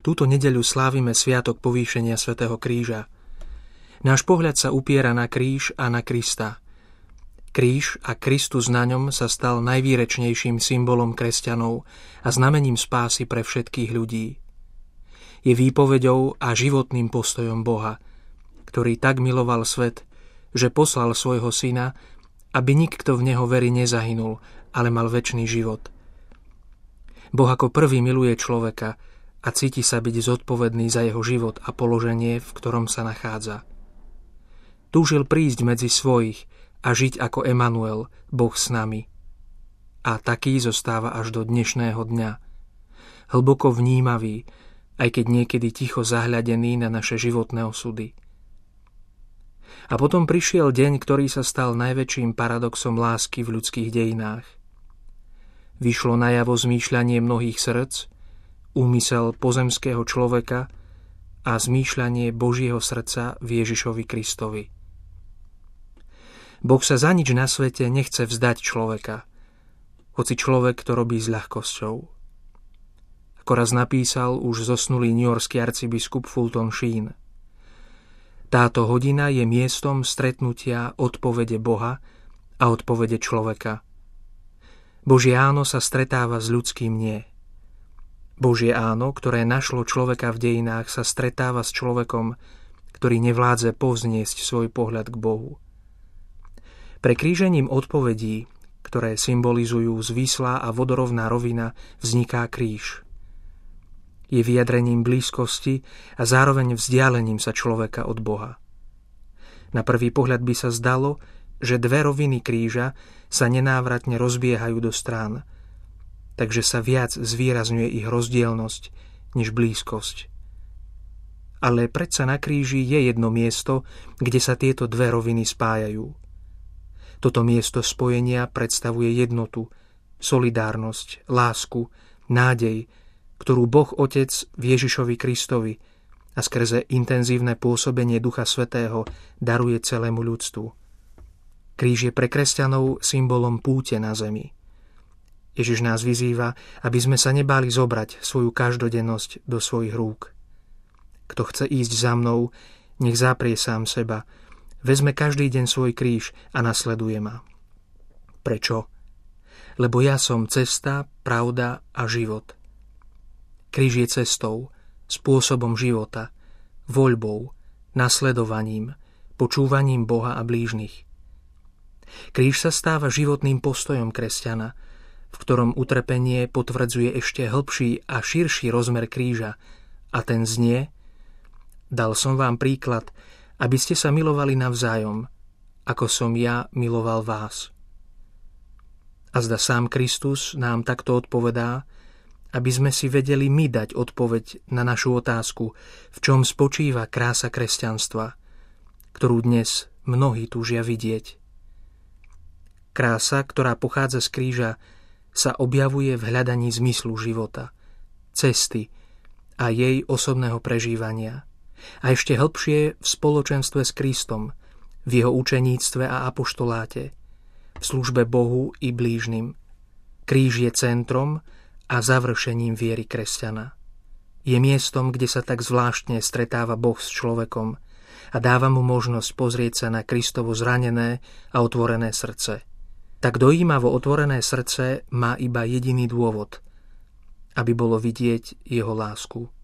Túto nedeľu slávime sviatok povýšenia svätého Kríža. Náš pohľad sa upiera na kríž a na Krista. Kríž a Kristus na ňom sa stal najvýrečnejším symbolom kresťanov a znamením spásy pre všetkých ľudí. Je výpoveďou a životným postojom Boha, ktorý tak miloval svet, že poslal svojho syna, aby nikto v neho verí nezahynul, ale mal večný život. Boh ako prvý miluje človeka a cíti sa byť zodpovedný za jeho život a položenie, v ktorom sa nachádza. Túžil prísť medzi svojich a žiť ako Emanuel, Boh s nami. A taký zostáva až do dnešného dňa. Hlboko vnímavý, aj keď niekedy ticho zahľadený na naše životné osudy. A potom prišiel deň, ktorý sa stal najväčším paradoxom lásky v ľudských dejinách. Vyšlo najavo zmýšľanie mnohých srdc, úmysel pozemského človeka a zmýšľanie Božieho srdca v Ježišovi Kristovi. Boh sa za nič na svete nechce vzdať človeka, hoci človek to robí s ľahkosťou. Ako raz napísal už zosnulý newyorský arcibiskup Fulton Sheen. Táto hodina je miestom stretnutia odpovede Boha a odpovede človeka. Božie áno sa stretáva s ľudským nie. Božie áno, ktoré našlo človeka v dejinách, sa stretáva s človekom, ktorý nevládze povzniesť svoj pohľad k Bohu. Prekrížením odpovedí, ktoré symbolizujú zvislá a vodorovná rovina, vzniká kríž. Je vyjadrením blízkosti a zároveň vzdialením sa človeka od Boha. Na prvý pohľad by sa zdalo, že dve roviny kríža sa nenávratne rozbiehajú do strán, takže sa viac zvýrazňuje ich rozdielnosť než blízkosť. Ale predsa na kríži je jedno miesto, kde sa tieto dve roviny spájajú. Toto miesto spojenia predstavuje jednotu, solidárnosť, lásku, nádej, ktorú Boh Otec v Ježišovi Kristovi a skrze intenzívne pôsobenie Ducha Svätého daruje celému ľudstvu. Kríž je pre kresťanov symbolom púte na zemi. Ježiš nás vyzýva, aby sme sa nebáli zobrať svoju každodennosť do svojich rúk. Kto chce ísť za mnou, nech zaprie sám seba, vezme každý deň svoj kríž a nasleduje ma. Prečo? Lebo ja som cesta, pravda a život. Kríž je cestou, spôsobom života, voľbou, nasledovaním, počúvaním Boha a blížnych. Kríž sa stáva životným postojom kresťana, v ktorom utrpenie potvrdzuje ešte hlbší a širší rozmer kríža, a ten znie: Dal som vám príklad, aby ste sa milovali navzájom, ako som ja miloval vás. A zda sám Kristus nám takto odpovedá, aby sme si vedeli my dať odpoveď na našu otázku, v čom spočíva krása kresťanstva, ktorú dnes mnohí túžia vidieť. Krása, ktorá pochádza z kríža, sa objavuje v hľadaní zmyslu života, cesty a jej osobného prežívania. A ešte hlbšie v spoločenstve s Kristom, v jeho učeníctve a apoštoláte, v službe Bohu i blížnym. Kríž je centrom a završením viery kresťana. Je miestom, kde sa tak zvláštne stretáva Boh s človekom a dáva mu možnosť pozrieť sa na Kristovo zranené a otvorené srdce. Tak dojímavo otvorené srdce má iba jediný dôvod, aby bolo vidieť jeho lásku.